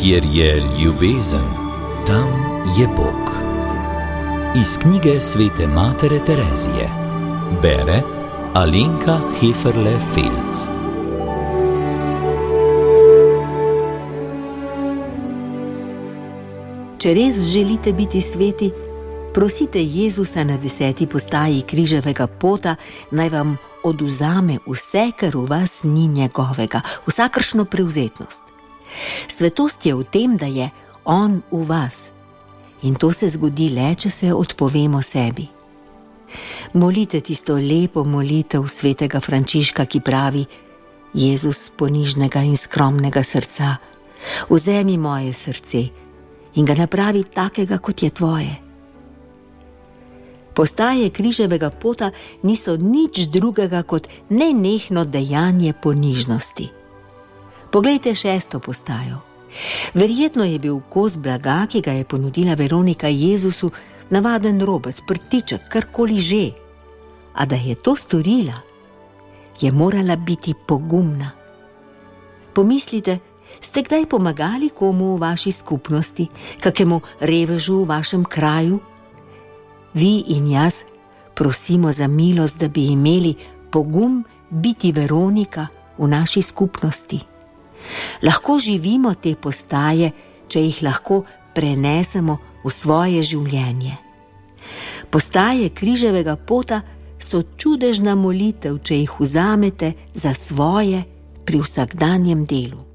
Kjer je ljubezen, tam je Bog. Iz knjige svete matere Terezije. Bere Alenka Heferle-Felc. Če res želite biti sveti, prosite Jezusa na 10. postaji križevega pota, naj vam odvzame vse, kar v vas ni njegovega, vsakršno prevzetnost. Svetost je v tem, da je on v vas. In to se zgodi le, če se odpovemo sebi. Molite tisto lepo molitev svetega Frančiška, ki pravi: Jezus ponižnega in skromnega srca, vzemi moje srce in ga napravi takega, kot je tvoje. Postaje križevega pota niso nič drugega kot nenehno dejanje ponižnosti. Poglejte 6. postajo. Verjetno je bil kos blaga, ki ga je ponudila Veronika Jezusu, navaden robec, prtiček, karkoli že. A da je to storila, je morala biti pogumna. Pomislite, ste kdaj pomagali komu v vaši skupnosti, kakemu revežu v vašem kraju? Vi in jaz prosimo za milost, da bi imeli pogum biti Veronika v naši skupnosti. Lahko živimo te postaje, če jih lahko prenesemo v svoje življenje. Postaje križevega pota so čudežna molitev, če jih vzamete za svoje pri vsakdanjem delu.